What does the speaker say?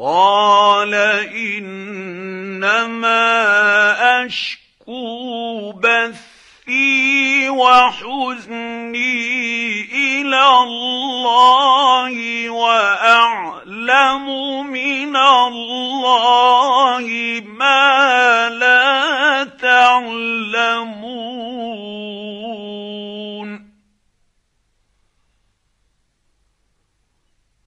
قَالَ إِنَّمَا أَشْكُو بَثِّي وَحُزْنِي إِلَى اللَّهِ وَأَعْلَمُ مِنَ اللَّهِ مَا لَا تَعْلَمُونَ.